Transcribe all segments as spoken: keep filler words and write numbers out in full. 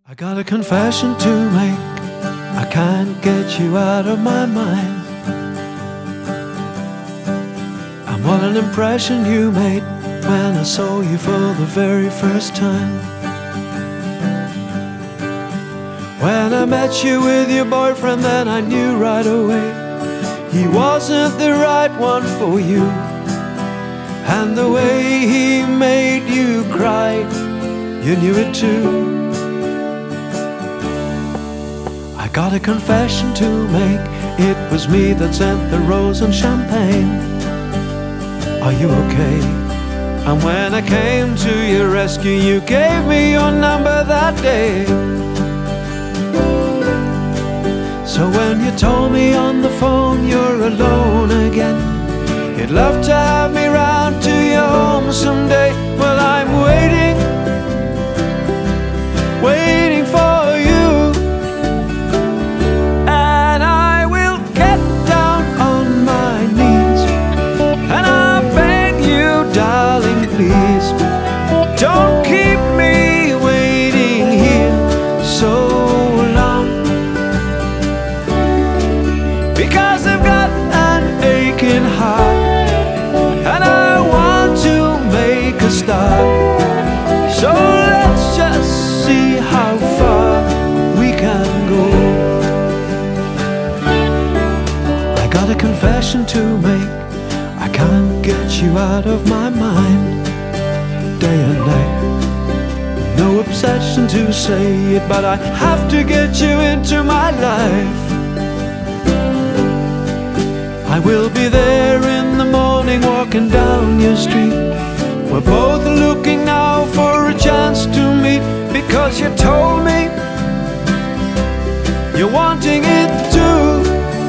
I got a confession to make. I can't get you out of my mind. And what an impression you made when I saw you for the very first time. When I met you with your boyfriend, then I knew right away he wasn't the right one for you. And the way he made you cry, you knew it too. I got a confession to make. It was me that sent the rose and champagne. Are you okay? And when I came to your rescue, you gave me your number that day. So when you told me on the phone you're alone again, you'd love to have me round to your home someday. Well, I'm waiting, waiting for you. And I will get down on my knees and I'll beg you, darling, please, don't keep me waiting here so long. Because I've got an aching heart and I want to make a start. So let's just see how far we can go. I got a confession to make. I can't get you out of my mind. Day and night, no obsession to say it, but I have to get you into my life. I will be there in the morning walking down your street. We're both looking now for a chance to meet, because you told me you're wanting it too.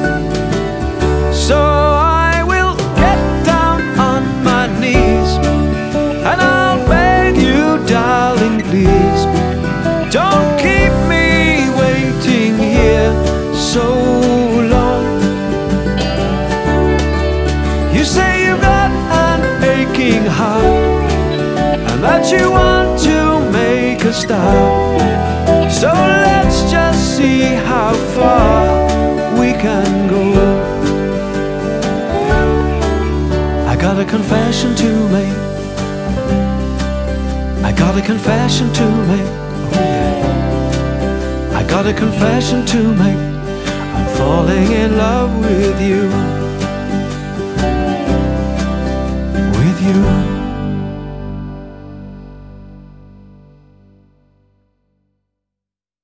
So I will get down on my knees and I'll beg you, darling, please, don't keep me waiting here so long. You say you've got an aching heart and that you want to make a start. So let's just see how far we can go. I got a confession to make. I got a confession to make. Oh yeah. I got a confession to make. I'm falling in love with you. With you.